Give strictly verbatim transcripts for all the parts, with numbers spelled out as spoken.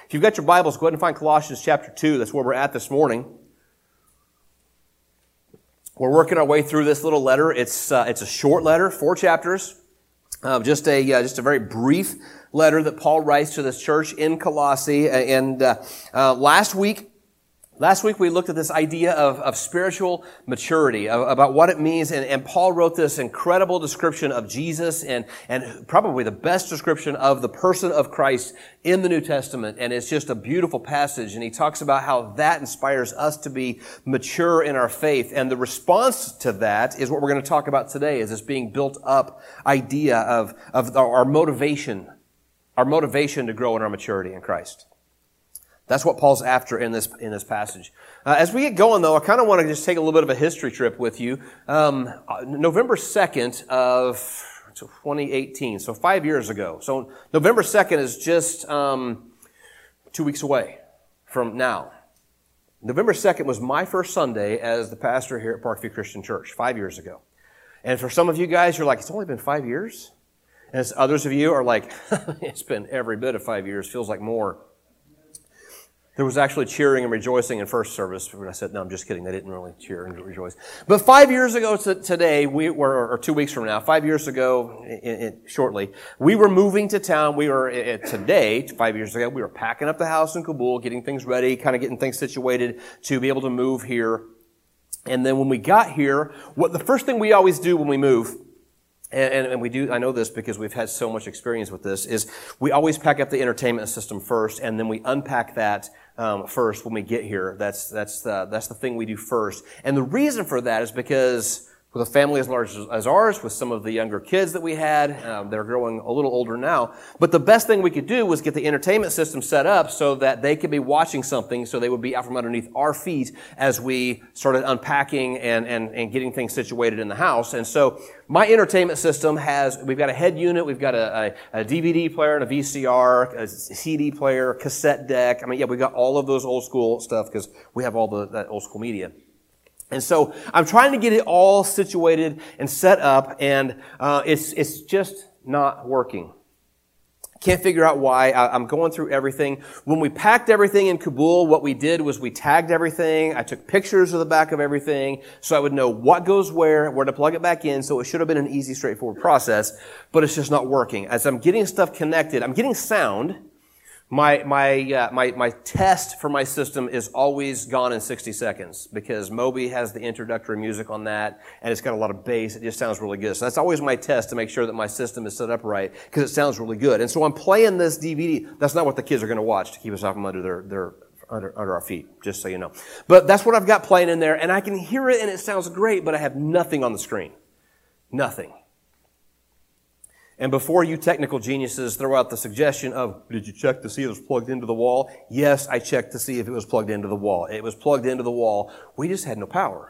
If you've got your Bibles, go ahead and find Colossians chapter two. That's where we're at this morning. We're working our way through this little letter. It's uh, it's a short letter, four chapters, uh, just a uh, just a very brief letter that Paul writes to this church in Colossae. And uh, uh, last week, last week we looked at this idea of, of spiritual maturity, of, about what it means. And, and Paul wrote this incredible description of Jesus, and and probably the best description of the person of Christ in the New Testament. And it's just a beautiful passage. And he talks about how that inspires us to be mature in our faith. And the response to that is what we're going to talk about today, is this being built up idea of, of our motivation, our motivation to grow in our maturity in Christ. That's what Paul's after in this in this passage. Uh, as we get going, though, I kind of want to just take a little bit of a history trip with you. Um, November second of twenty eighteen, so five years ago. So November second is just um, two weeks away from now. November second was my first Sunday as the pastor here at Parkview Christian Church, five years ago. And for some of you guys, you're like, it's only been five years? And as others of you are like, it's been every bit of five years, feels like more. There was actually cheering and rejoicing in first service when I said, no, I'm just kidding. They didn't really cheer and rejoice. But five years ago to today, we were, or two weeks from now, five years ago, in, in, shortly, we were moving to town. We were, uh, today, five years ago, we were packing up the house in Kabul, getting things ready, kind of getting things situated to be able to move here. And then when we got here, what the first thing we always do when we move, And, and, and we do, I know this because we've had so much experience with this, is we always pack up the entertainment system first, and then we unpack that um, first when we get here. That's that's the, that's the thing we do first. And the reason for that is because with a family as large as ours, with some of the younger kids that we had, um, they're growing a little older now. But the best thing we could do was get the entertainment system set up so that they could be watching something, so they would be out from underneath our feet as we started unpacking and, and, and getting things situated in the house. And so my entertainment system has, we've got a head unit, we've got a, a, a D V D player and a V C R, a C D player, cassette deck. I mean, yeah, we've got all of those old school stuff because we have all the, that old school media. And so I'm trying to get it all situated and set up, and uh, it's it's just not working. Can't figure out why. I, I'm going through everything. When we packed everything in Kabul, what we did was we tagged everything. I took pictures of the back of everything so I would know what goes where, where to plug it back in. So it should have been an easy, straightforward process, but it's just not working. As I'm getting stuff connected, I'm getting sound. My my uh, my my test for my system is always gone in sixty seconds because Moby has the introductory music on that, and it's got a lot of bass. It just sounds really good. So that's always my test to make sure that my system is set up right because it sounds really good. And so I'm playing this D V D. That's not what the kids are going to watch to keep us out from under their their under under our feet, just so you know. But that's what I've got playing in there, and I can hear it, and it sounds great. But I have nothing on the screen, nothing. And before you technical geniuses throw out the suggestion of, did you check to see if it was plugged into the wall? Yes, I checked to see if it was plugged into the wall. It was plugged into the wall. We just had no power.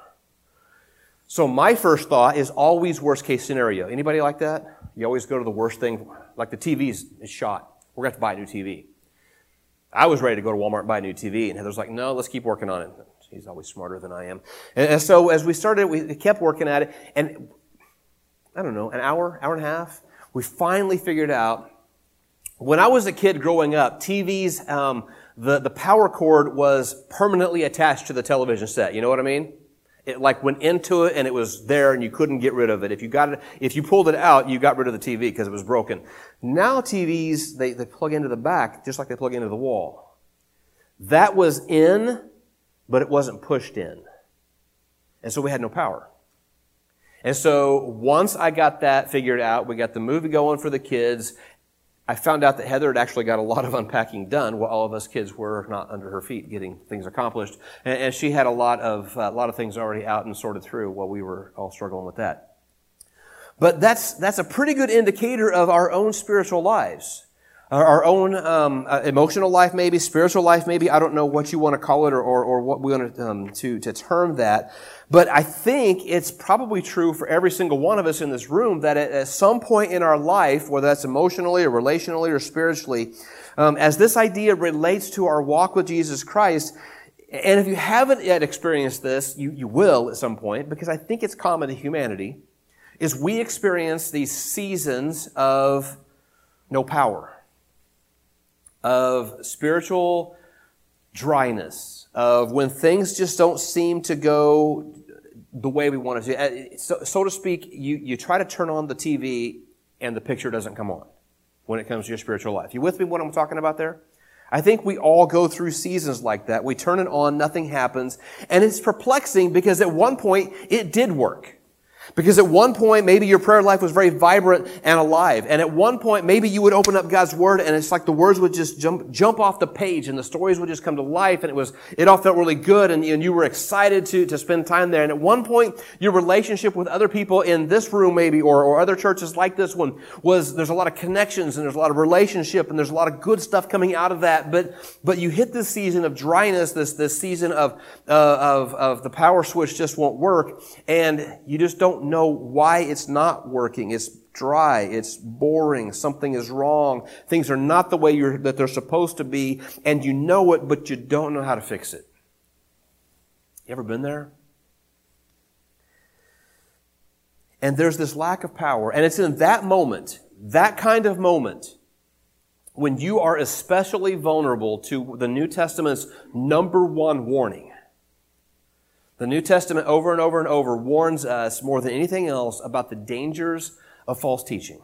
So my first thought is always worst case scenario. Anybody like that? You always go to the worst thing, like the T V is shot. We're going to have to buy a new T V. I was ready to go to Walmart and buy a new T V, and Heather's like, no, let's keep working on it. She's always smarter than I am. And, and so as we started, we kept working at it, and I don't know, an hour, hour and a half, we finally figured out, when I was a kid growing up, T Vs, um, the, the power cord was permanently attached to the television set. You know what I mean? It like went into it and it was there and you couldn't get rid of it. If you got it, if you pulled it out, you got rid of the T V because it was broken. Now T Vs, they, they plug into the back just like they plug into the wall. That was in, but it wasn't pushed in. And so we had no power. And so once I got that figured out, we got the movie going for the kids. I found out that Heather had actually got a lot of unpacking done while all of us kids were not under her feet getting things accomplished. And, and she had a lot of uh, a lot of things already out and sorted through while we were all struggling with that. But that's that's a pretty good indicator of our own spiritual lives. Our, our own um, uh, emotional life, maybe spiritual life, maybe. I don't know what you want to call it, or or, or what we want to, um, to to term that. But I think it's probably true for every single one of us in this room that at, at some point in our life, whether that's emotionally or relationally or spiritually, um, as this idea relates to our walk with Jesus Christ, and if you haven't yet experienced this, you you will at some point, because I think it's common to humanity, is we experience these seasons of no power. of spiritual dryness, of when things just don't seem to go the way we want it to. So, so to speak, you, you try to turn on the T V and the picture doesn't come on when it comes to your spiritual life. You with me what I'm talking about there? I think we all go through seasons like that. We turn it on, nothing happens, and it's perplexing because at one point it did work. Because at one point, maybe your prayer life was very vibrant and alive. And at one point, maybe you would open up God's Word and it's like the words would just jump, jump off the page and the stories would just come to life and it was, it all felt really good and, and you were excited to, to spend time there. And at one point, your relationship with other people in this room maybe or, or other churches like this one was, there's a lot of connections and there's a lot of relationship and there's a lot of good stuff coming out of that. But, but you hit this season of dryness, this, this season of, uh, of, of the power switch just won't work and you just don't know why it's not working. It's dry. It's boring. Something is wrong. Things are not the way you're, that they're supposed to be, and you know it, but you don't know how to fix it. You ever been there? And there's this lack of power, and it's in that moment, that kind of moment, when you are especially vulnerable to the New Testament's number one warning. The New Testament over and over and over warns us more than anything else about the dangers of false teaching.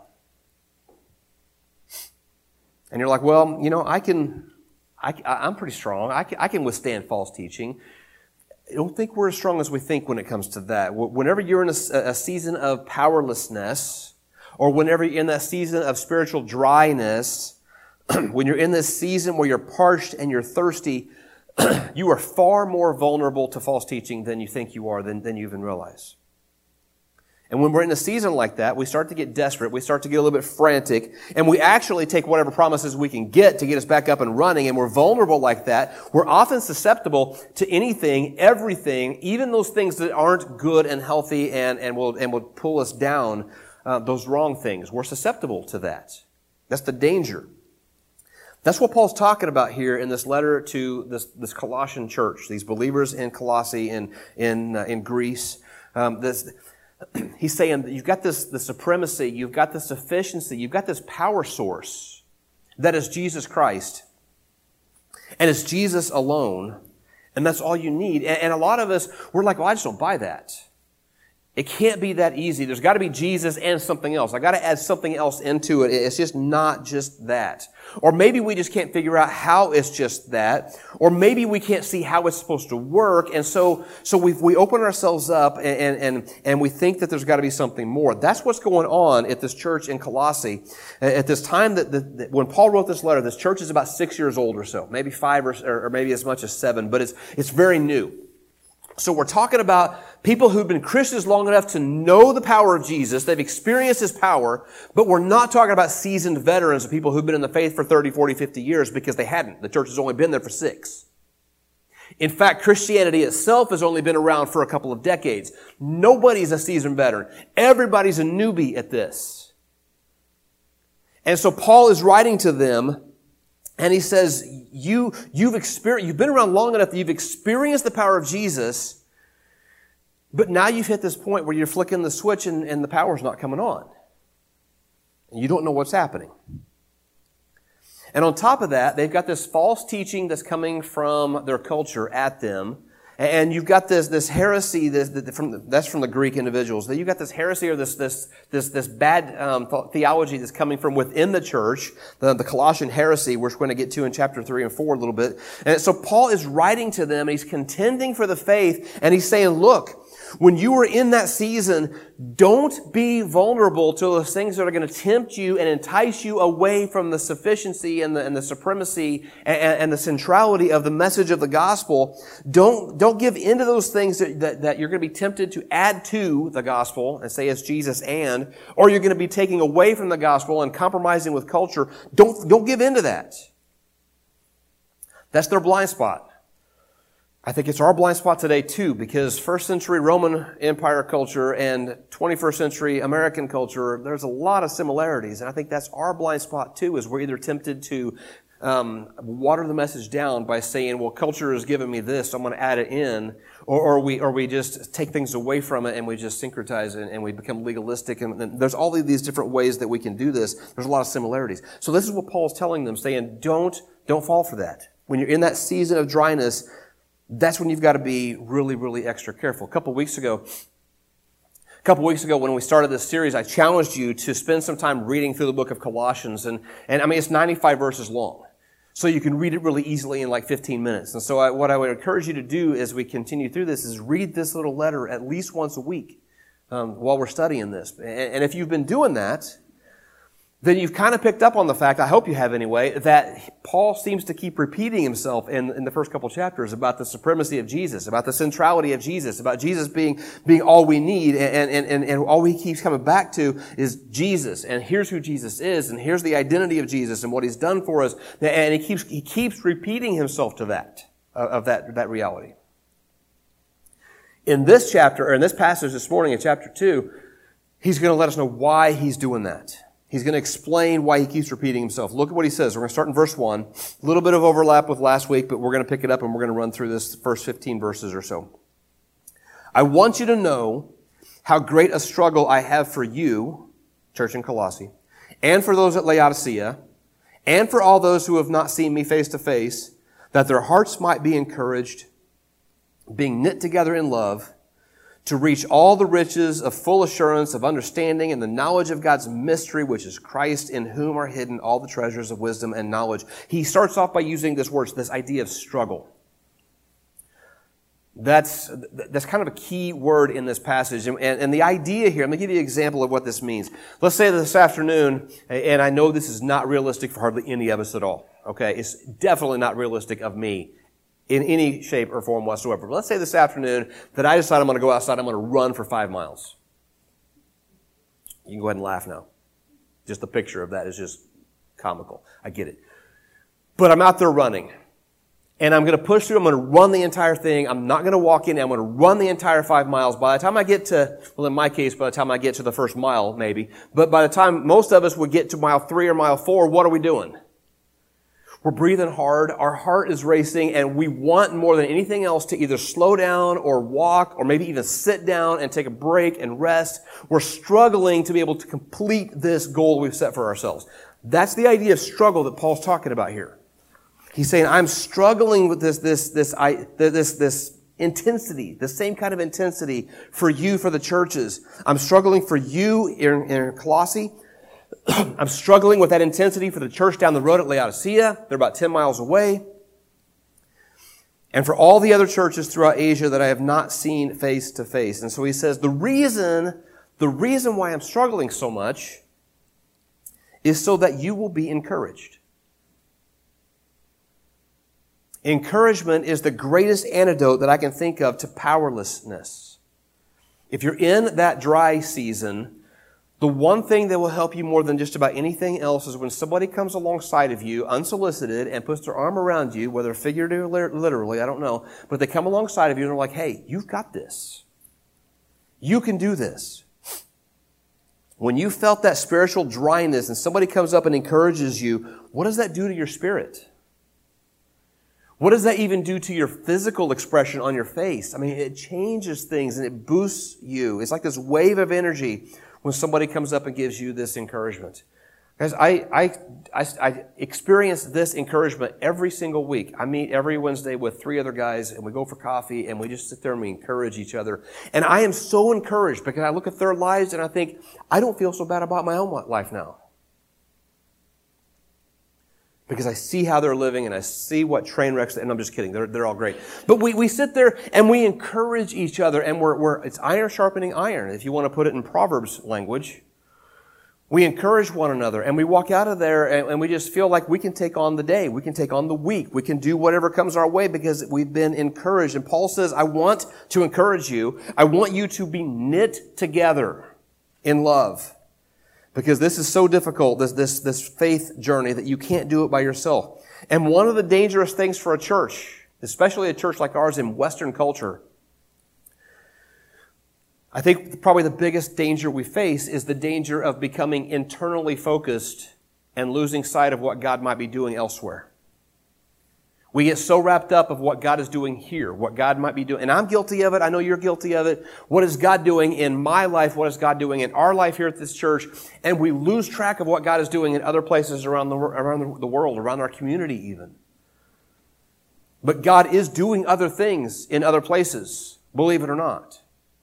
And you're like, well, you know, I can, I, I'm pretty strong. I can, I can withstand false teaching. I don't think we're as strong as we think when it comes to that. Whenever you're in a, a season of powerlessness, or whenever you're in that season of spiritual dryness, when you're in this season where you're parched and you're thirsty, you are far more vulnerable to false teaching than you think you are, than, than you even realize. And when we're in a season like that, we start to get desperate, we start to get a little bit frantic, and we actually take whatever promises we can get to get us back up and running, and we're vulnerable like that. We're often susceptible to anything, everything, even those things that aren't good and healthy and, and will and will pull us down, uh, those wrong things. We're susceptible to that. That's the danger. That's what Paul's talking about here in this letter to this, this Colossian church, these believers in Colossae in in uh, in Greece. Um, this, he's saying that you've got this the supremacy, you've got the sufficiency, you've got this power source that is Jesus Christ, and it's Jesus alone, and that's all you need. And, and a lot of us, we're like, well, I just don't buy that. It can't be that easy. There's got to be Jesus and something else. I got to add something else into it. It's just not just that. Or maybe we just can't figure out how it's just that. Or maybe we can't see how it's supposed to work. And so, so we we open ourselves up and, and, and we think that there's got to be something more. That's what's going on at this church in Colossae. At this time that, the, that when Paul wrote this letter, this church is about six years old or so. Maybe five or, or maybe as much as seven. But it's, it's very new. So we're talking about people who've been Christians long enough to know the power of Jesus. They've experienced His power, but we're not talking about seasoned veterans of people who've been in the faith for thirty, forty, fifty years because they hadn't. The church has only been there for six. In fact, Christianity itself has only been around for a couple of decades. Nobody's a seasoned veteran. Everybody's a newbie at this. And so Paul is writing to them, and he says, you, you've experienced, you've been around long enough that you've experienced the power of Jesus, but now you've hit this point where you're flicking the switch and, and the power's not coming on. And you don't know what's happening. And on top of that, they've got this false teaching that's coming from their culture at them. And you've got this, this heresy, this, this, from, that's from the Greek individuals. You've got this heresy or this, this, this, this bad um, theology that's coming from within the church, the, the Colossian heresy, which we're going to get to in chapter three and four a little bit. And so Paul is writing to them, and he's contending for the faith, and he's saying, look, when you are in that season, don't be vulnerable to those things that are going to tempt you and entice you away from the sufficiency and the, and the supremacy and, and the centrality of the message of the gospel. Don't, don't give in to those things that, that, that you're going to be tempted to add to the gospel and say it's Jesus and, or you're going to be taking away from the gospel and compromising with culture. Don't, don't give in to that. That's their blind spot. I think it's our blind spot today too, because first century Roman Empire culture and twenty-first century American culture, there's a lot of similarities. And I think that's our blind spot too, is we're either tempted to um, water the message down by saying, well, culture has given me this, so I'm going to add it in, or, or we or we just take things away from it and we just syncretize it and we become legalistic. And, and there's all of these different ways that we can do this. There's a lot of similarities. So this is what Paul's telling them, saying, don't don't fall for that. When you're in that season of dryness, that's when you've got to be really, really extra careful. A couple weeks ago, a couple weeks ago when we started this series, I challenged you to spend some time reading through the book of Colossians. And, and I mean, it's ninety-five verses long. So you can read it really easily in like fifteen minutes. And so I, what I would encourage you to do as we continue through this is read this little letter at least once a week um, while we're studying this. And, and if you've been doing that, then you've kind of picked up on the fact, I hope you have anyway, that Paul seems to keep repeating himself in, in the first couple chapters about the supremacy of Jesus, about the centrality of Jesus, about Jesus being, being all we need, and, and, and, and all he keeps coming back to is Jesus, and here's who Jesus is, and here's the identity of Jesus and what he's done for us, and he keeps, he keeps repeating himself to that, of that, that reality. In this chapter, or in this passage this morning in chapter two, he's going to let us know why he's doing that. He's going to explain why he keeps repeating himself. Look at what he says. We're going to start in verse one. A little bit of overlap with last week, but we're going to pick it up and we're going to run through this first fifteen verses or so. I want you to know how great a struggle I have for you, church in Colossae, and for those at Laodicea, and for all those who have not seen me face to face, that their hearts might be encouraged, being knit together in love, to reach all the riches of full assurance of understanding and the knowledge of God's mystery, which is Christ, in whom are hidden all the treasures of wisdom and knowledge. He starts off by using this word, this idea of struggle. That's, that's kind of a key word in this passage. And, and the idea here, let me give you an example of what this means. Let's say this afternoon, and I know this is not realistic for hardly any of us at all. Okay? It's definitely not realistic of me in any shape or form whatsoever. But let's say this afternoon that I decide I'm going to go outside, I'm going to run for five miles. You can go ahead and laugh now. Just the picture of that is just comical. I get it. But I'm out there running. And I'm going to push through. I'm going to run the entire thing. I'm not going to walk in. I'm going to run the entire five miles. By the time I get to, well, in my case, by the time I get to the first mile, maybe. But by the time most of us would get to mile three or mile four, what are we doing? We're breathing hard, our heart is racing, and we want more than anything else to either slow down or walk or maybe even sit down and take a break and rest. We're struggling to be able to complete this goal we've set for ourselves. That's the idea of struggle that Paul's talking about here. He's saying, I'm struggling with this, this, this, I, this, this intensity, the same kind of intensity for you, for the churches. I'm struggling for you in, in Colossae. I'm struggling with that intensity for the church down the road at Laodicea. They're about ten miles away. And for all the other churches throughout Asia that I have not seen face to face. And so he says, the reason, the reason why I'm struggling so much is so that you will be encouraged. Encouragement is the greatest antidote that I can think of to powerlessness. If you're in that dry season, the one thing that will help you more than just about anything else is when somebody comes alongside of you, unsolicited, and puts their arm around you, whether figuratively or literally, I don't know, but they come alongside of you and they're like, hey, you've got this. You can do this. When you felt that spiritual dryness and somebody comes up and encourages you, what does that do to your spirit? What does that even do to your physical expression on your face? I mean, it changes things and it boosts you. It's like this wave of energy when somebody comes up and gives you this encouragement. Guys, I, I, I, I experience this encouragement every single week. I meet every Wednesday with three other guys and we go for coffee and we just sit there and we encourage each other. And I am so encouraged because I look at their lives and I think, I don't feel so bad about my own life now. Because I see how they're living and I see what train wrecks, and I'm just kidding, they're, they're all great. But we, we sit there and we encourage each other and we're, we're, it's iron sharpening iron, if you want to put it in Proverbs language. We encourage one another and we walk out of there and, and we just feel like we can take on the day, we can take on the week, we can do whatever comes our way because we've been encouraged. And Paul says, I want to encourage you, I want you to be knit together in love. Because this is so difficult, this, this, this faith journey, that you can't do it by yourself. And one of the dangerous things for a church, especially a church like ours in Western culture, I think probably the biggest danger we face is the danger of becoming internally focused and losing sight of what God might be doing elsewhere. We get so wrapped up of what God is doing here, what God might be doing. And I'm guilty of it. I know you're guilty of it. What is God doing in my life? What is God doing in our life here at this church? And we lose track of what God is doing in other places around the, around the world, around our community even. But God is doing other things in other places, believe it or not.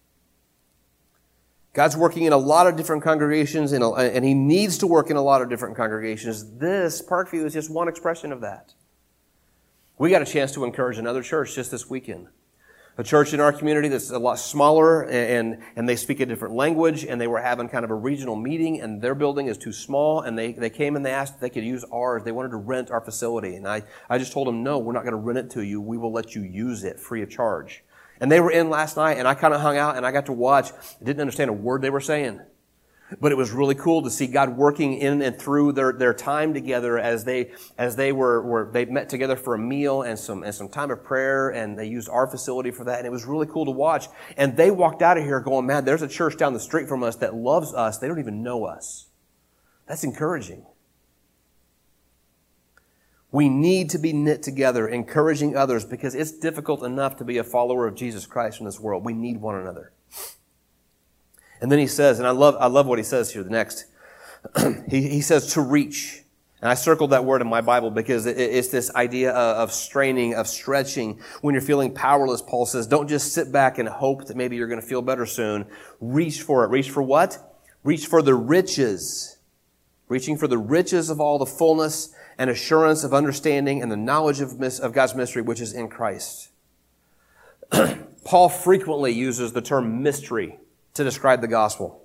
God's working in a lot of different congregations, and He needs to work in a lot of different congregations. This, Parkview, is just one expression of that. We got a chance to encourage another church just this weekend. A church in our community that's a lot smaller, and, and they speak a different language, and they were having kind of a regional meeting, and their building is too small, and they, they came and they asked if they could use ours. They wanted to rent our facility, and I, I just told them, no, we're not going to rent it to you. We will let you use it free of charge. And they were in last night, and I kind of hung out, and I got to watch. I didn't understand a word they were saying. But it was really cool to see God working in and through their, their time together as they as they were, were they met together for a meal and some and some time of prayer, and they used our facility for that, and it was really cool to watch. And they walked out of here going, man, there's a church down the street from us that loves us. They don't even know us. That's encouraging. We need to be knit together, encouraging others, because it's difficult enough to be a follower of Jesus Christ in this world. We need one another. And then he says, and I love I love what he says here, the next. he, he says to reach. And I circled that word in my Bible because it, it's this idea of, of straining, of stretching. When you're feeling powerless, Paul says, don't just sit back and hope that maybe you're going to feel better soon. Reach for it. Reach for what? Reach for the riches. Reaching for the riches of all the fullness and assurance of understanding and the knowledge of, of God's mystery, which is in Christ. Paul frequently uses the term mystery to describe the gospel.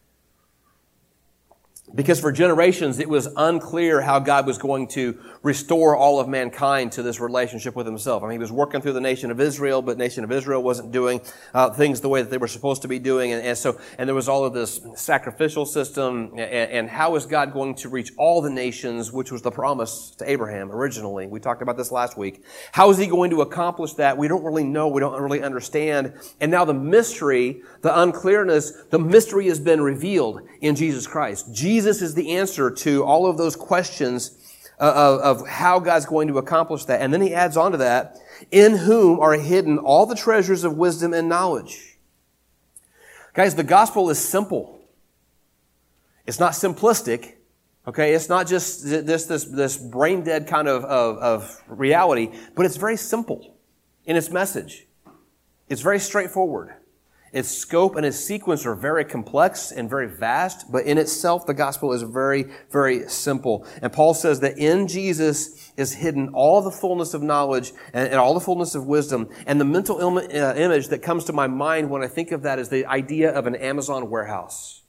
Because for generations, it was unclear how God was going to restore all of mankind to this relationship with Himself. I mean, He was working through the nation of Israel, but the nation of Israel wasn't doing uh, things the way that they were supposed to be doing. And, and so, and there was all of this sacrificial system. And, and how is God going to reach all the nations, which was the promise to Abraham originally? We talked about this last week. How is He going to accomplish that? We don't really know. We don't really understand. And now the mystery, the unclearness, the mystery has been revealed in Jesus Christ. Jesus Jesus is the answer to all of those questions uh, of, of how God's going to accomplish that. And then he adds on to that, in whom are hidden all the treasures of wisdom and knowledge. Guys, the gospel is simple. It's not simplistic. Okay, it's not just this this this brain dead kind of, of, of reality, but it's very simple in its message. It's very straightforward. Its scope and its sequence are very complex and very vast, but in itself, the gospel is very, very simple. And Paul says that in Jesus is hidden all the fullness of knowledge and, and all the fullness of wisdom. And the mental Im- uh, image that comes to my mind when I think of that is the idea of an Amazon warehouse.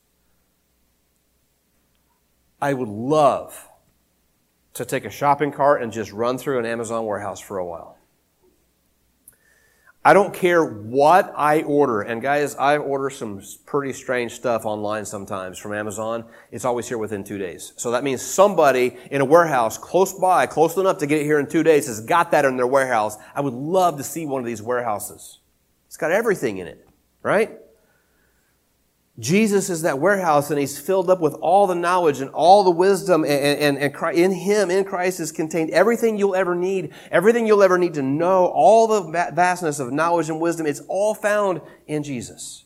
I would love to take a shopping cart and just run through an Amazon warehouse for a while. I don't care what I order. And guys, I order some pretty strange stuff online sometimes from Amazon. It's always here within two days. So that means somebody in a warehouse close by, close enough to get it here in two days, has got that in their warehouse. I would love to see one of these warehouses. It's got everything in it, right? Jesus is that warehouse, and He's filled up with all the knowledge and all the wisdom, and, and, and in Him, in Christ, is contained everything you'll ever need, everything you'll ever need to know, all the vastness of knowledge and wisdom. It's all found in Jesus.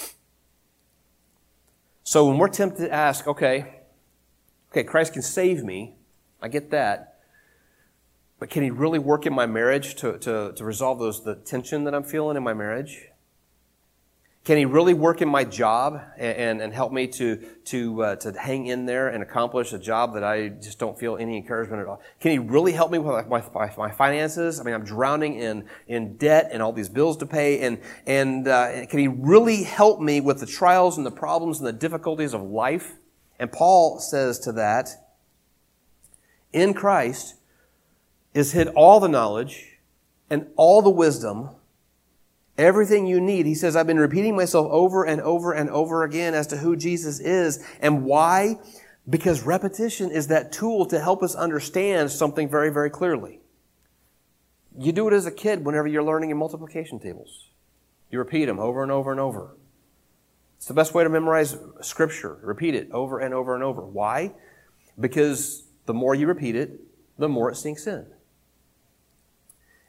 So when we're tempted to ask, okay, okay, Christ can save me, I get that, but can He really work in my marriage to, to, to resolve those the tension that I'm feeling in my marriage? Can He really work in my job and, and, and help me to to uh, to hang in there and accomplish a job that I just don't feel any encouragement at all? Can He really help me with my, my, my finances? I mean, I'm drowning in in debt and all these bills to pay. And and uh, can He really help me with the trials and the problems and the difficulties of life? And Paul says to that, in Christ is hid all the knowledge and all the wisdom. Everything you need. He says, I've been repeating myself over and over and over again as to who Jesus is. And why? Because repetition is that tool to help us understand something very, very clearly. You do it as a kid whenever you're learning your multiplication tables. You repeat them over and over and over. It's the best way to memorize Scripture. Repeat it over and over and over. Why? Because the more you repeat it, the more it sinks in.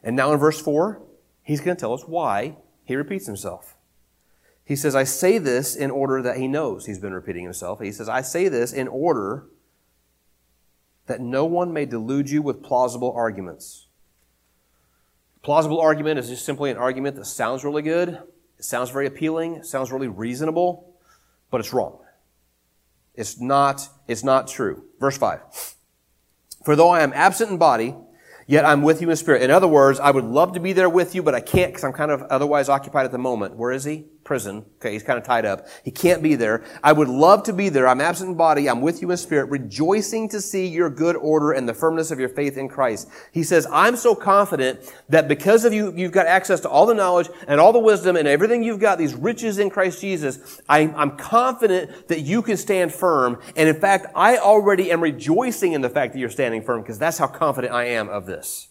And now in verse four, he's going to tell us why he repeats himself. He says, I say this in order that he knows he's been repeating himself. He says, I say this in order that no one may delude you with plausible arguments. Plausible argument is just simply an argument that sounds really good, it sounds very appealing, it sounds really reasonable, but it's wrong. It's not, it's not true. Verse five. For though I am absent in body, yet I'm with you in spirit. In other words, I would love to be there with you, but I can't because I'm kind of otherwise occupied at the moment. Where is he? Prison. Okay, he's kind of tied up. He can't be there. I would love to be there. I'm absent in body. I'm with you in spirit, rejoicing to see your good order and the firmness of your faith in Christ. He says, I'm so confident that because of you, you've got access to all the knowledge and all the wisdom and everything you've got, these riches in Christ Jesus. I'm, I'm confident that you can stand firm. And in fact, I already am rejoicing in the fact that you're standing firm because that's how confident I am of this.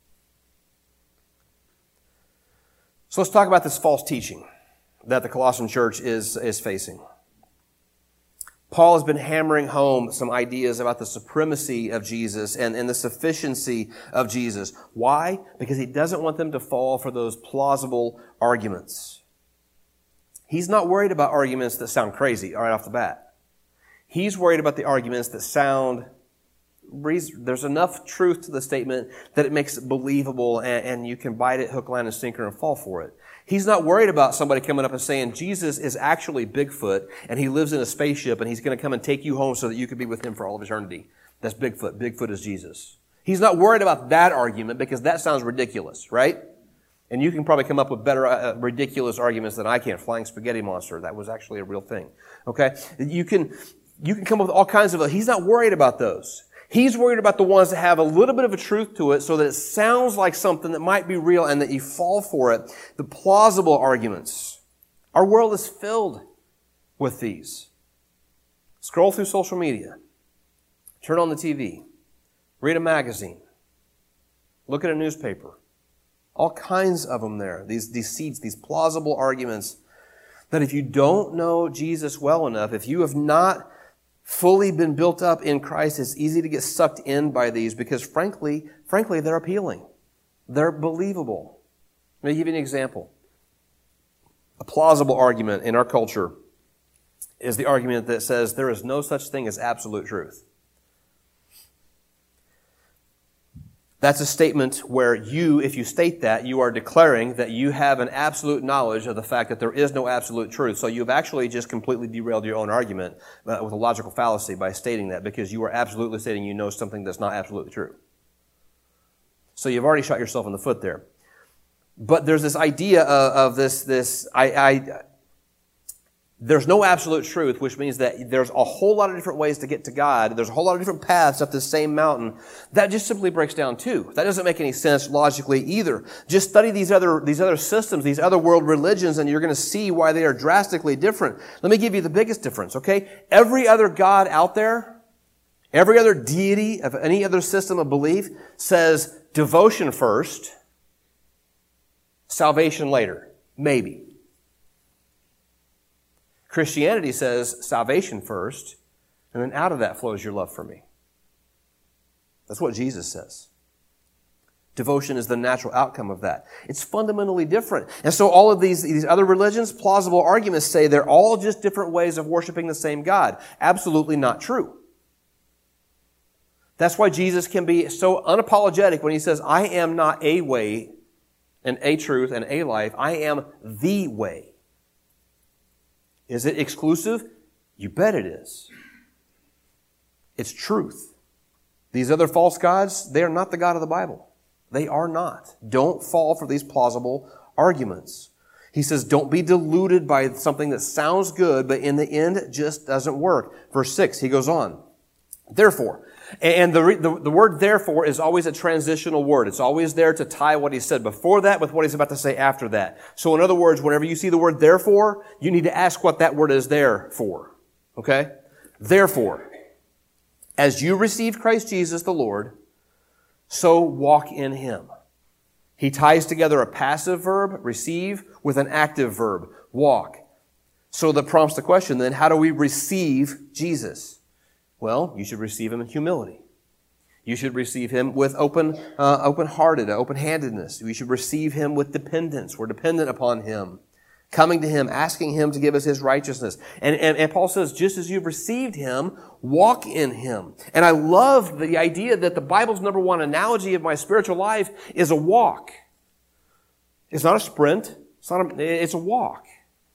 So let's talk about this false teaching that the Colossian church is, is facing. Paul has been hammering home some ideas about the supremacy of Jesus and, and the sufficiency of Jesus. Why? Because he doesn't want them to fall for those plausible arguments. He's not worried about arguments that sound crazy right off the bat. He's worried about the arguments that sound there's enough truth to the statement that it makes it believable and, and you can bite it hook, line, and sinker and fall for it. He's not worried about somebody coming up and saying Jesus is actually Bigfoot and he lives in a spaceship and he's going to come and take you home so that you can be with him for all of eternity. That's Bigfoot. Bigfoot is Jesus. He's not worried about that argument because that sounds ridiculous, right? And you can probably come up with better uh, ridiculous arguments than I can. Flying spaghetti monster, that was actually a real thing. Okay? You can, you can come up with all kinds of, he's not worried about those. He's worried about the ones that have a little bit of a truth to it so that it sounds like something that might be real and that you fall for it. The plausible arguments. Our world is filled with these. Scroll through social media. Turn on the T V. Read a magazine. Look at a newspaper. All kinds of them there. These deceits, these plausible arguments that if you don't know Jesus well enough, if you have not fully been built up in Christ, it's easy to get sucked in by these because frankly, frankly, they're appealing. They're believable. Let me give you an example. A plausible argument in our culture is the argument that says there is no such thing as absolute truth. That's a statement where you, if you state that, you are declaring that you have an absolute knowledge of the fact that there is no absolute truth. So you've actually just completely derailed your own argument uh, with a logical fallacy by stating that because you are absolutely stating you know something that's not absolutely true. So you've already shot yourself in the foot there. But there's this idea of, of this, this, I, I, there's no absolute truth, which means that there's a whole lot of different ways to get to God. There's a whole lot of different paths up this same mountain. That just simply breaks down too. That doesn't make any sense logically either. Just study these other, these other systems, these other world religions, and you're going to see why they are drastically different. Let me give you the biggest difference, okay? Every other God out there, every other deity of any other system of belief says devotion first, salvation later. Maybe. Christianity says salvation first, and then out of that flows your love for me. That's what Jesus says. Devotion is the natural outcome of that. It's fundamentally different. And so all of these, these other religions, plausible arguments say they're all just different ways of worshiping the same God. Absolutely not true. That's why Jesus can be so unapologetic when he says, I am not a way and a truth and a life. I am the way. Is it exclusive? You bet it is. It's truth. These other false gods, they are not the God of the Bible. They are not. Don't fall for these plausible arguments. He says, don't be deluded by something that sounds good, but in the end it just doesn't work. Verse six, he goes on. Therefore, and the, the, the word therefore is always a transitional word. It's always there to tie what he said before that with what he's about to say after that. So in other words, whenever you see the word therefore, you need to ask what that word is there for. Okay? Therefore, as you received Christ Jesus the Lord, so walk in him. He ties together a passive verb, receive, with an active verb, walk. So that prompts the question then, how do we receive Jesus? Well, you should receive him in humility. You should receive Him with open, uh, open-hearted, open-handedness. We should receive Him with dependence. We're dependent upon Him. Coming to Him, asking Him to give us His righteousness. And, and, and Paul says, just as you've received Him, walk in Him. And I love the idea that the Bible's number one analogy of my spiritual life is a walk. It's not a sprint. It's not a, it's a walk.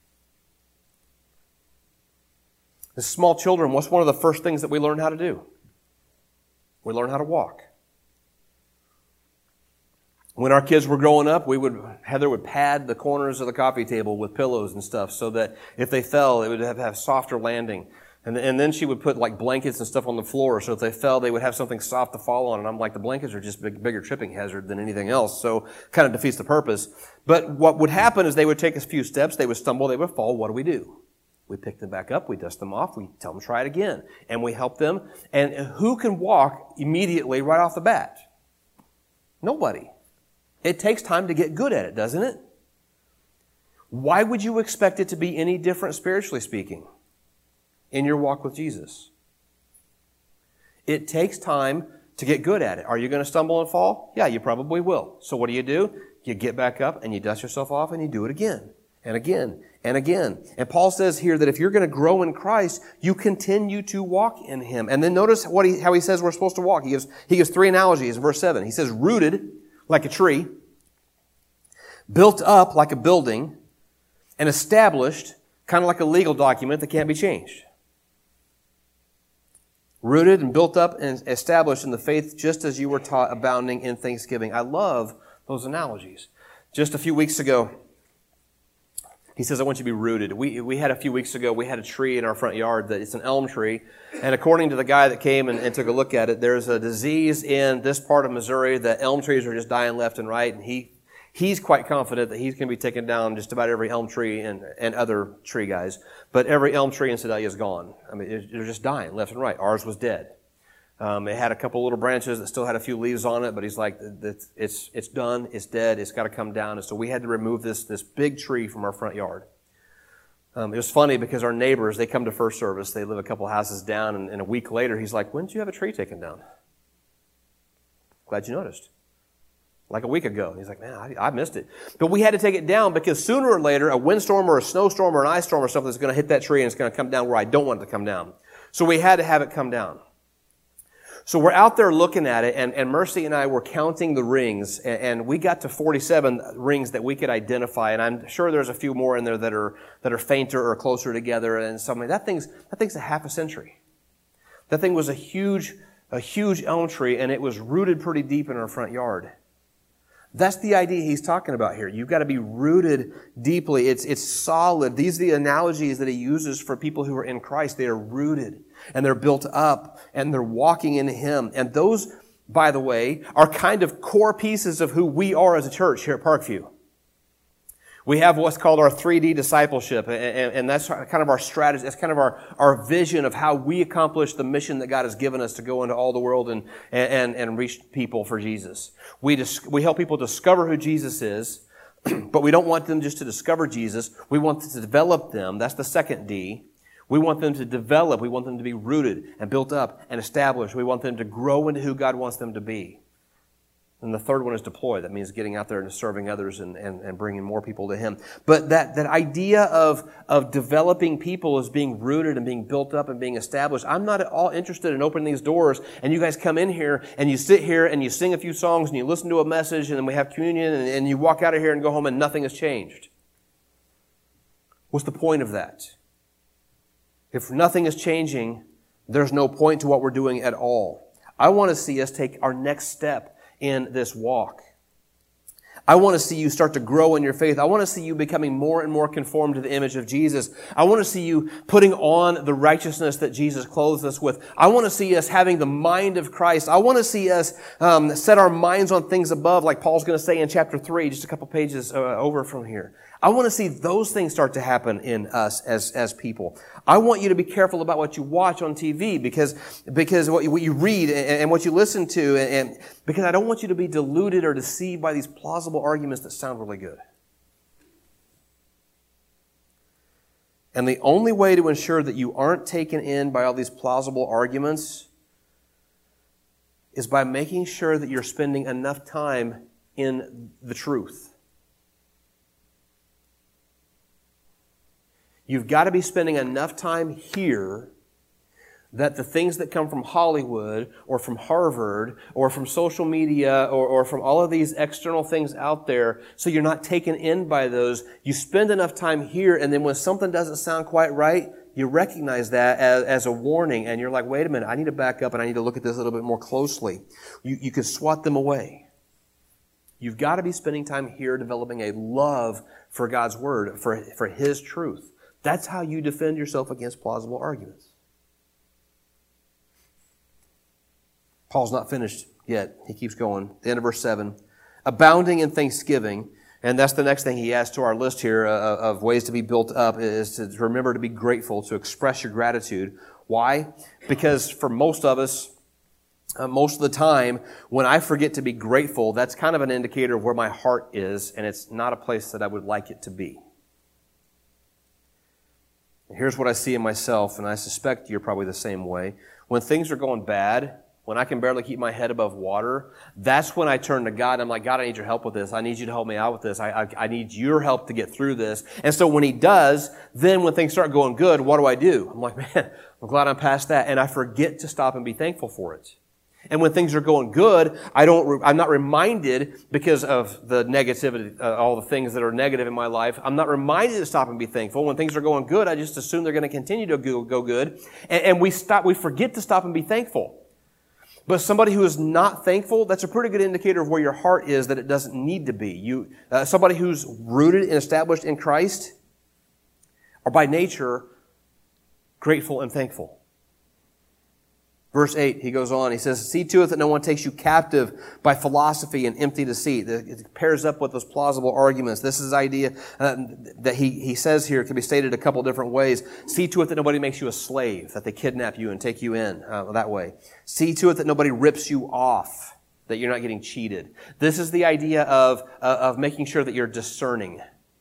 As small children, what's one of the first things that we learn how to do? We learn how to walk. When our kids were growing up, we would Heather would pad the corners of the coffee table with pillows and stuff so that if they fell, it would have, have softer landing. And, and then she would put like blankets and stuff on the floor so if they fell, they would have something soft to fall on. And I'm like, the blankets are just a big, bigger tripping hazard than anything else. So kind of defeats the purpose. But what would happen is they would take a few steps, they would stumble, they would fall. What do we do? We pick them back up, we dust them off, we tell them try it again. And we help them. And who can walk immediately right off the bat? Nobody. It takes time to get good at it, doesn't it? Why would you expect it to be any different spiritually speaking in your walk with Jesus? It takes time to get good at it. Are you going to stumble and fall? Yeah, you probably will. So what do you do? You get back up and you dust yourself off and you do it again and again and again. And Paul says here that if you're going to grow in Christ, you continue to walk in Him. And then notice what he, how he says we're supposed to walk. He gives, he gives three analogies in verse seven. He says, rooted like a tree, built up like a building, and established kind of like a legal document that can't be changed. Rooted and built up and established in the faith just as you were taught, abounding in thanksgiving. I love those analogies. Just a few weeks ago, he says, I want you to be rooted. We we had a few weeks ago, we had a tree in our front yard that it's an elm tree. And according to the guy that came and, and took a look at it, there's a disease in this part of Missouri that elm trees are just dying left and right. And he he's quite confident that he's going to be taking down just about every elm tree and, and other tree guys. But every elm tree in Sedalia is gone. I mean, they're just dying left and right. Ours was dead. Um, it had a couple little branches that still had a few leaves on it, but he's like, it's it's done, it's dead, it's got to come down. And so we had to remove this this big tree from our front yard. Um, it was funny because our neighbors, they come to first service, they live a couple houses down, and, and a week later, he's like, when did you have a tree taken down? Glad you noticed. Like a week ago. And he's like, man, I, I missed it. But we had to take it down because sooner or later, a windstorm or a snowstorm or an ice storm or something is going to hit that tree and it's going to come down where I don't want it to come down. So we had to have it come down. So we're out there looking at it, and, and Mercy and I were counting the rings, and, and we got to forty-seven rings that we could identify, and I'm sure there's a few more in there that are that are fainter or closer together, and something. That thing's that thing's a half a century. That thing was a huge a huge elm tree, and it was rooted pretty deep in our front yard. That's the idea he's talking about here. You've got to be rooted deeply. It's it's solid. These are the analogies that he uses for people who are in Christ. They are rooted, and they're built up, and they're walking in Him. And those, by the way, are kind of core pieces of who we are as a church here at Parkview. We have what's called our three D discipleship, and, and that's kind of our strategy. That's kind of our, our vision of how we accomplish the mission that God has given us to go into all the world and and, and reach people for Jesus. We dis, we help people discover who Jesus is, but we don't want them just to discover Jesus. We want to develop them. That's the second D. We want them to develop. We want them to be rooted and built up and established. We want them to grow into who God wants them to be. And the third one is deploy. That means getting out there and serving others and, and, and bringing more people to Him. But that, that idea of, of developing people as being rooted and being built up and being established, I'm not at all interested in opening these doors and you guys come in here and you sit here and you sing a few songs and you listen to a message and then we have communion and, and you walk out of here and go home and nothing has changed. What's the point of that? If nothing is changing, there's no point to what we're doing at all. I want to see us take our next step in this walk. I want to see you start to grow in your faith. I want to see you becoming more and more conformed to the image of Jesus. I want to see you putting on the righteousness that Jesus clothes us with. I want to see us having the mind of Christ. I want to see us um, set our minds on things above, like Paul's going to say in chapter three, just a couple pages uh, over from here. I want to see those things start to happen in us as, as people. I want you to be careful about what you watch on T V because, because what you, what you read and, and what you listen to, and, and because I don't want you to be deluded or deceived by these plausible arguments that sound really good. And the only way to ensure that you aren't taken in by all these plausible arguments is by making sure that you're spending enough time in the truth. You've got to be spending enough time here that the things that come from Hollywood or from Harvard or from social media or, or from all of these external things out there, so you're not taken in by those, you spend enough time here, and then when something doesn't sound quite right, you recognize that as, as a warning, and you're like, wait a minute, I need to back up and I need to look at this a little bit more closely. You, you can swat them away. You've got to be spending time here developing a love for God's Word, for, for His truth. That's how you defend yourself against plausible arguments. Paul's not finished yet. He keeps going. The end of verse seven. Abounding in thanksgiving. And that's the next thing he adds to our list here uh, of ways to be built up, is to remember to be grateful, to express your gratitude. Why? Because for most of us, uh, most of the time, when I forget to be grateful, that's kind of an indicator of where my heart is, and it's not a place that I would like it to be. Here's what I see in myself, and I suspect you're probably the same way. When things are going bad, when I can barely keep my head above water, that's when I turn to God. I'm like, God, I need your help with this. I need you to help me out with this. I, I, I need your help to get through this. And so when He does, then when things start going good, what do I do? I'm like, man, I'm glad I'm past that. And I forget to stop and be thankful for it. And when things are going good, I don't, I'm not reminded, because of the negativity, uh, all the things that are negative in my life, I'm not reminded to stop and be thankful. When things are going good, I just assume they're going to continue to go, go good. And, and we stop, we forget to stop and be thankful. But somebody who is not thankful, that's a pretty good indicator of where your heart is, that it doesn't need to be. You, uh, somebody who's rooted and established in Christ are by nature grateful and thankful. Verse eight, he goes on, he says, see to it that no one takes you captive by philosophy and empty deceit. It pairs up with those plausible arguments. This is the idea uh, that he, he says here, can be stated a couple different ways. See to it that nobody makes you a slave, that they kidnap you and take you in uh, that way. See to it that nobody rips you off, that you're not getting cheated. This is the idea of, uh, of making sure that you're discerning.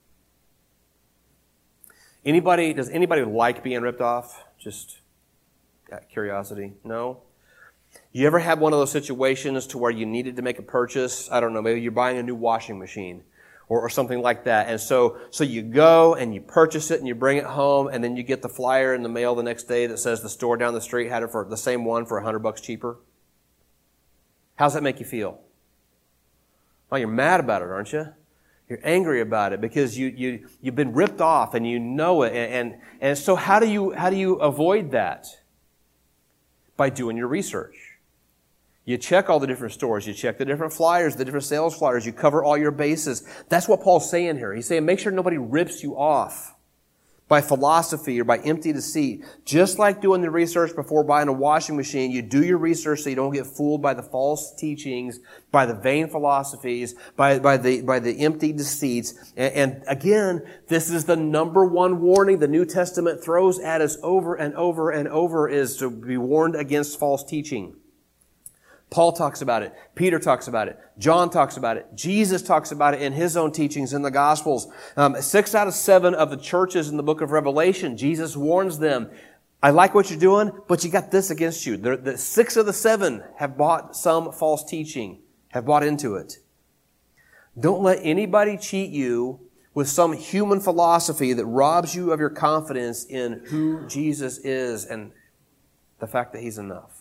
Anybody, does anybody like being ripped off? Just curiosity? No? You ever had one of those situations to where you needed to make a purchase? I don't know, maybe you're buying a new washing machine or, or something like that. And so, so you go and you purchase it and you bring it home, and then you get the flyer in the mail the next day that says the store down the street had it for the same one for a hundred bucks cheaper. How's that make you feel? Well, you're mad about it, aren't you? You're angry about it because you, you, you've been ripped off and you know it. And, and, and so how do you, how do you avoid that? By doing your research. You check all the different stores. You check the different flyers, the different sales flyers. You cover all your bases. That's what Paul's saying here. He's saying make sure nobody rips you off by philosophy or by empty deceit. Just like doing the research before buying a washing machine, you do your research so you don't get fooled by the false teachings, by the vain philosophies, by, by the, by the empty deceits. And, and again, this is the number one warning the New Testament throws at us over and over and over, is to be warned against false teaching. Paul talks about it. Peter talks about it. John talks about it. Jesus talks about it in His own teachings in the Gospels. Um, six out of seven of the churches in the book of Revelation, Jesus warns them, I like what you're doing, but you got this against you. The, the six of the seven have bought some false teaching, have bought into it. Don't let anybody cheat you with some human philosophy that robs you of your confidence in who Jesus is and the fact that He's enough.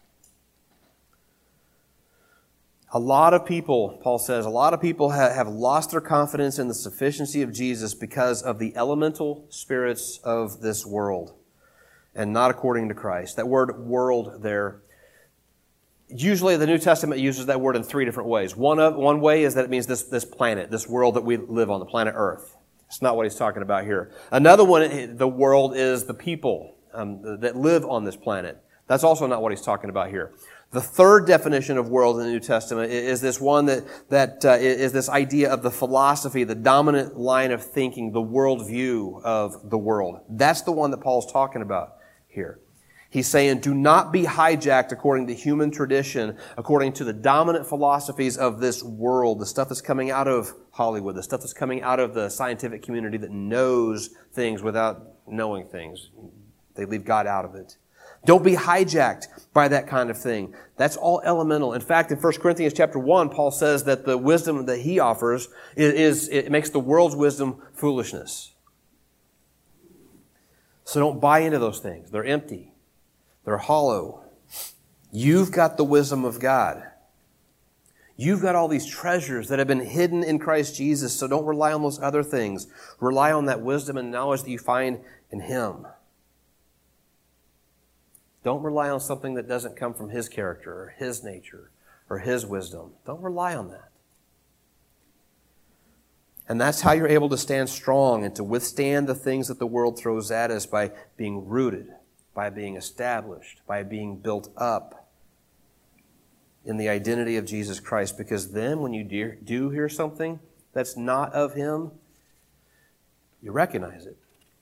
A lot of people, Paul says, a lot of people have, have lost their confidence in the sufficiency of Jesus because of the elemental spirits of this world and not according to Christ. That word world there, usually the New Testament uses that word in three different ways. One of one way is that it means this, this planet, this world that we live on, the planet Earth. It's not what he's talking about here. Another one, the world is the people um, that live on this planet. That's also not what he's talking about here. The third definition of world in the New Testament is this one that, that uh, is this idea of the philosophy, the dominant line of thinking, the worldview of the world. That's the one that Paul's talking about here. He's saying, do not be hijacked according to human tradition, according to the dominant philosophies of this world, the stuff that's coming out of Hollywood, the stuff that's coming out of the scientific community that knows things without knowing things. They leave God out of it. Don't be hijacked by that kind of thing. That's all elemental. In fact, in First Corinthians chapter one, Paul says that the wisdom that he offers is, is it makes the world's wisdom foolishness. So don't buy into those things. They're empty. They're hollow. You've got the wisdom of God. You've got all these treasures that have been hidden in Christ Jesus, so don't rely on those other things. Rely on that wisdom and knowledge that you find in Him. Don't rely on something that doesn't come from His character or His nature or His wisdom. Don't rely on that. And that's how you're able to stand strong and to withstand the things that the world throws at us, by being rooted, by being established, by being built up in the identity of Jesus Christ. Because then when you do hear something that's not of Him, you recognize it.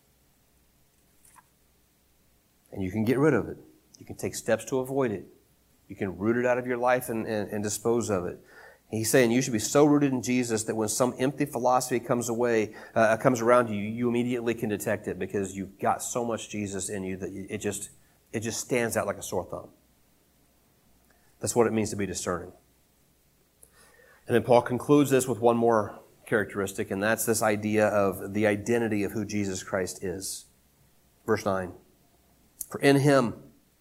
And you can get rid of it. You can take steps to avoid it. You can root it out of your life and, and, and dispose of it. And he's saying you should be so rooted in Jesus that when some empty philosophy comes away, uh, comes around you, you immediately can detect it, because you've got so much Jesus in you that it just it just stands out like a sore thumb. That's what it means to be discerning. And then Paul concludes this with one more characteristic, and that's this idea of the identity of who Jesus Christ is. Verse nine. For in Him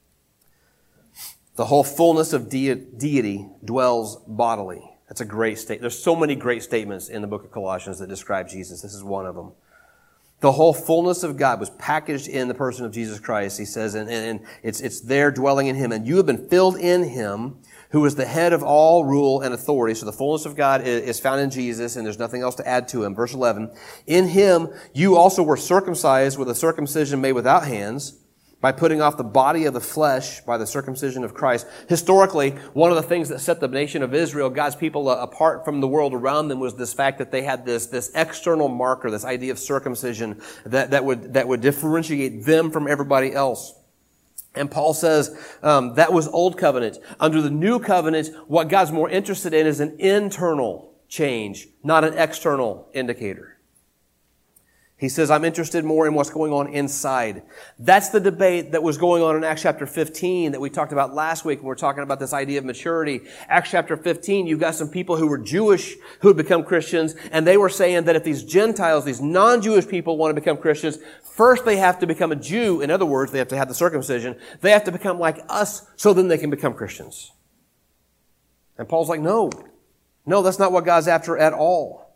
the whole fullness of de- deity dwells bodily. That's a great statement. There's so many great statements in the book of Colossians that describe Jesus. This is one of them. The whole fullness of God was packaged in the person of Jesus Christ, he says, and, and it's, it's there dwelling in Him. And you have been filled in Him, who is the head of all rule and authority. So the fullness of God is found in Jesus, and there's nothing else to add to Him. Verse eleven, in Him you also were circumcised with a circumcision made without hands, by putting off the body of the flesh by the circumcision of Christ. Historically, one of the things that set the nation of Israel, God's people, uh, apart from the world around them was this fact that they had this, this external marker, this idea of circumcision that, that would, that would differentiate them from everybody else. And Paul says um, that was old covenant. Under the new covenant, what God's more interested in is an internal change, not an external indicator. He says, I'm interested more in what's going on inside. That's the debate that was going on in Acts chapter fifteen that we talked about last week when we were talking about this idea of maturity. Acts chapter fifteen, you've got some people who were Jewish who had become Christians, and they were saying that if these Gentiles, these non-Jewish people want to become Christians, first they have to become a Jew. In other words, they have to have the circumcision. They have to become like us so then they can become Christians. And Paul's like, no. No, that's not what God's after at all.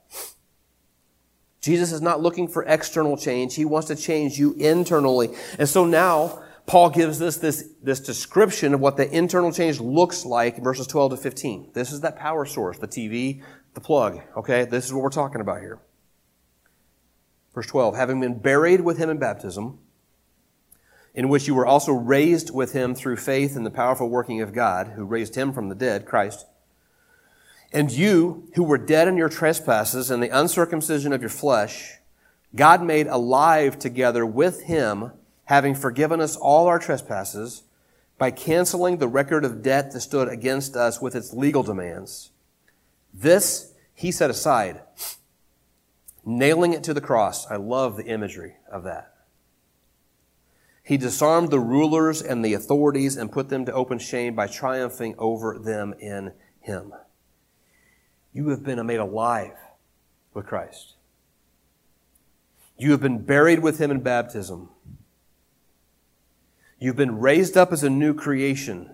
Jesus is not looking for external change. He wants to change you internally. And so now, Paul gives us this, this description of what the internal change looks like in verses twelve to fifteen. This is that power source, the T V, the plug. Okay, this is what we're talking about here. Verse twelve, having been buried with Him in baptism, in which you were also raised with Him through faith in the powerful working of God, who raised Him from the dead, Christ. And you, who were dead in your trespasses and the uncircumcision of your flesh, God made alive together with Him, having forgiven us all our trespasses, by canceling the record of debt that stood against us with its legal demands. This He set aside, nailing it to the cross. I love the imagery of that. He disarmed the rulers and the authorities and put them to open shame by triumphing over them in Him. You have been made alive with Christ. You have been buried with Him in baptism. You've been raised up as a new creation.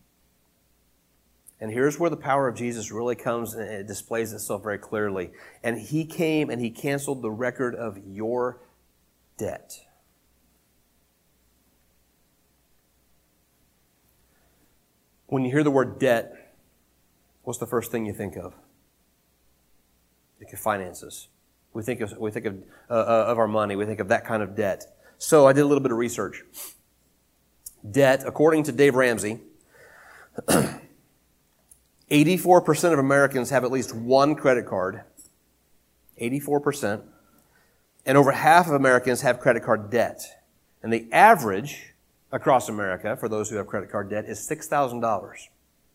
And here's where the power of Jesus really comes and it displays itself very clearly. And He came and He canceled the record of your debt. When you hear the word debt, what's the first thing you think of? Think of finances. We think of we think of uh, of our money. We think of that kind of debt. So I did a little bit of research. Debt, according to Dave Ramsey, eighty-four percent of Americans have at least one credit card. eighty-four percent. And over half of Americans have credit card debt. And the average across America, for those who have credit card debt, is six thousand dollars.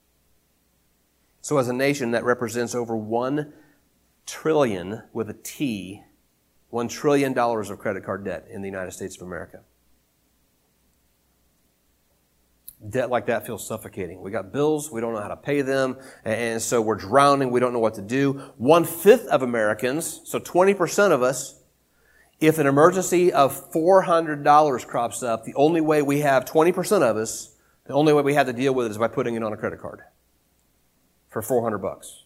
So as a nation, that represents over one trillion with a T, one trillion dollars of credit card debt in the United States of America. Debt like that feels suffocating. We got bills, we don't know how to pay them, and so we're drowning, we don't know what to do. One-fifth of Americans, so twenty percent of us, if an emergency of four hundred dollars crops up, the only way we have, twenty percent of us, the only way we have to deal with it is by putting it on a credit card for four hundred bucks.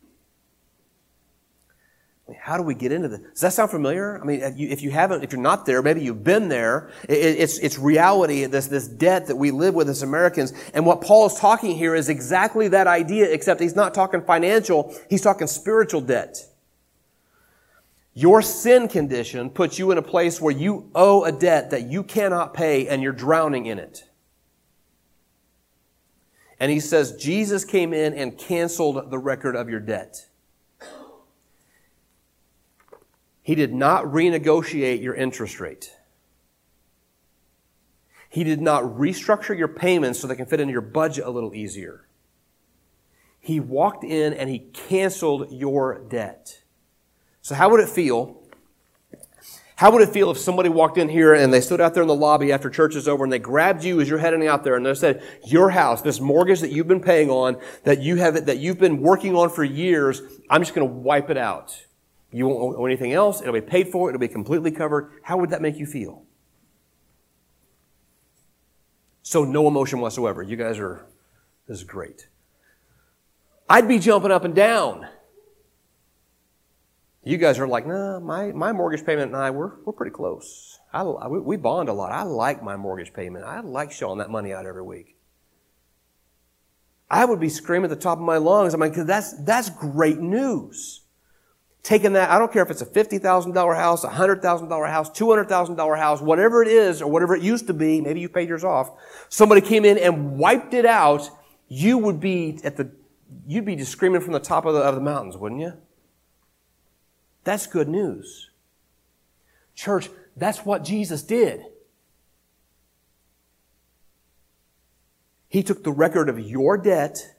I mean, how do we get into this? Does that sound familiar? I mean, if you, if you haven't, if you're not there, maybe you've been there. It, it's, it's reality, this, this debt that we live with as Americans. And what Paul is talking here is exactly that idea, except he's not talking financial, he's talking spiritual debt. Your sin condition puts you in a place where you owe a debt that you cannot pay and you're drowning in it. And he says, Jesus came in and canceled the record of your debt. He did not renegotiate your interest rate. He did not restructure your payments so they can fit into your budget a little easier. He walked in and he canceled your debt. So how would it feel? How would it feel if somebody walked in here and they stood out there in the lobby after church is over and they grabbed you as you're heading out there and they said, your house, this mortgage that you've been paying on, that you have, that you've been working on for years, I'm just going to wipe it out. You won't owe anything else. It'll be paid for. It'll be completely covered. How would that make you feel? So no emotion whatsoever. You guys are, this is great. I'd be jumping up and down. You guys are like, nah, my, my mortgage payment and I, we're, we're pretty close. I, we, we bond a lot. I like my mortgage payment. I like shelling that money out every week. I would be screaming at the top of my lungs. I mean, cause that's, that's great news. Taking that, I don't care if it's a fifty thousand dollars house, a one hundred thousand dollars house, two hundred thousand dollars house, whatever it is, or whatever it used to be, maybe you paid yours off, somebody came in and wiped it out, you would be at the, you'd be just screaming from the top of the, of the mountains, wouldn't you? That's good news. Church, that's what Jesus did. He took the record of your debt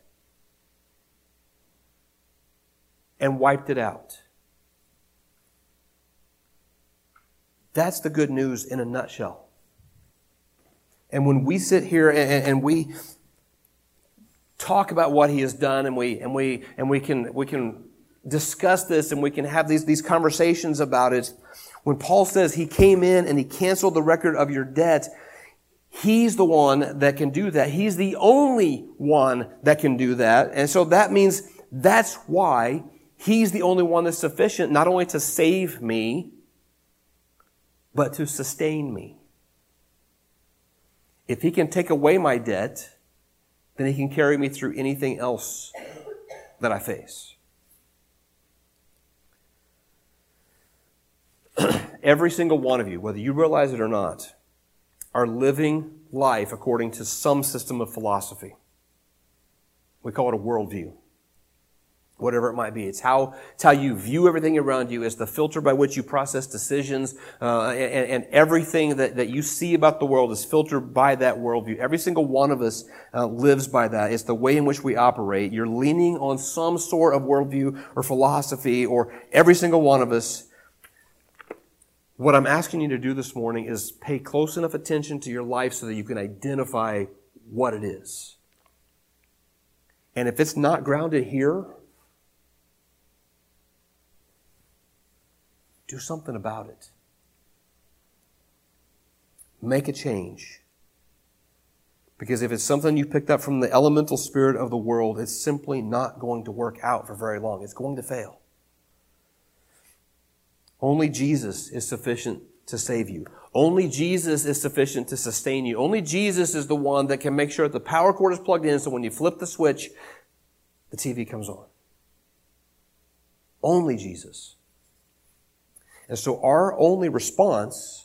and wiped it out. That's the good news in a nutshell. And when we sit here and, and we talk about what He has done, and we and we and we can we can discuss this, and we can have these these conversations about it. When Paul says He came in and He canceled the record of your debt, He's the one that can do that. He's the only one that can do that. And so that means that's why He's the only one that's sufficient, not only to save me, but to sustain me. If He can take away my debt, then He can carry me through anything else that I face. Every single one of you, whether you realize it or not, are living life according to some system of philosophy. We call it a worldview. Whatever it might be. It's how, it's how you view everything around you. It's the filter by which you process decisions. Uh, and, and everything that, that you see about the world is filtered by that worldview. Every single one of us uh, lives by that. It's the way in which we operate. You're leaning on some sort of worldview or philosophy, or every single one of us. What I'm asking you to do this morning is pay close enough attention to your life so that you can identify what it is. And if it's not grounded here, do something about it. Make a change. Because if it's something you picked up from the elemental spirit of the world, it's simply not going to work out for very long. It's going to fail. Only Jesus is sufficient to save you. Only Jesus is sufficient to sustain you. Only Jesus is the one that can make sure that the power cord is plugged in so when you flip the switch, the T V comes on. Only Jesus. And so our only response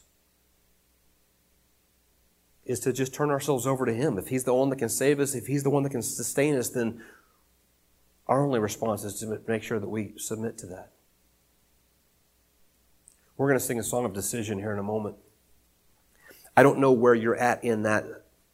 is to just turn ourselves over to Him. If He's the one that can save us, if He's the one that can sustain us, then our only response is to make sure that we submit to that. We're going to sing a song of decision here in a moment. I don't know where you're at in that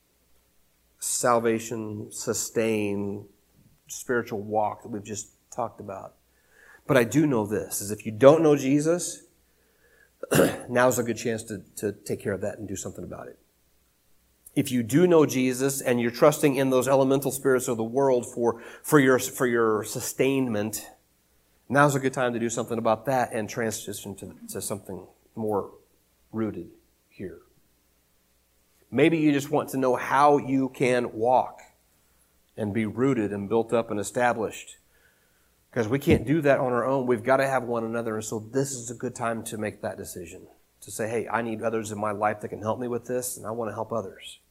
salvation, sustain, spiritual walk that we've just talked about. But I do know this, is if you don't know Jesus, now's a good chance to, to take care of that and do something about it. if you do know Jesus and you're trusting in those elemental spirits of the world for, for your, for your sustainment, now's a good time to do something about that and transition to, to something more rooted here. Maybe you just want to know how you can walk and be rooted and built up and established. Because we can't do that on our own. We've got to have one another. And so this is a good time to make that decision. To say, hey, I need others in my life that can help me with this, and I want to help others.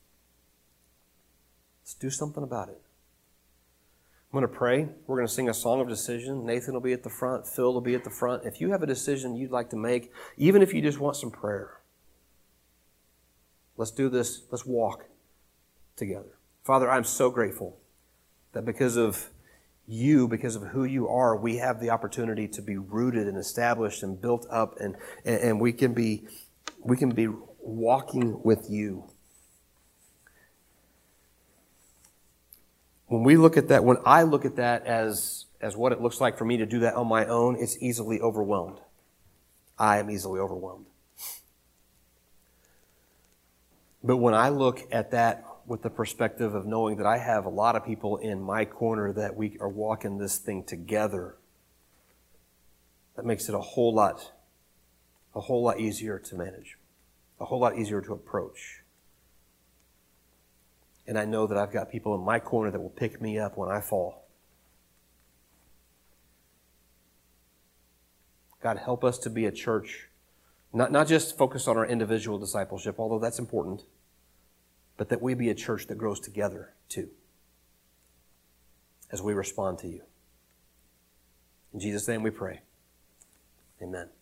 Let's do something about it. I'm going to pray. We're going to sing a song of decision. Nathan will be at the front. Phil will be at the front. If you have a decision you'd like to make, even if you just want some prayer, let's do this. Let's walk together. Father, I'm so grateful that because of you, because of who you are, we have the opportunity to be rooted and established and built up, and, and, and we can be we can be walking with you. When we look at that, when I look at that as, as what it looks like for me to do that on my own, it's easily overwhelmed. I am easily overwhelmed. But when I look at that with the perspective of knowing that I have a lot of people in my corner that we are walking this thing together, that makes it a whole lot, a whole lot easier to manage, a whole lot easier to approach. And I know that I've got people in my corner that will pick me up when I fall. God, help us to be a church, not, not just focused on our individual discipleship, although that's important, but that we be a church that grows together too, as we respond to you. In Jesus' name we pray. Amen.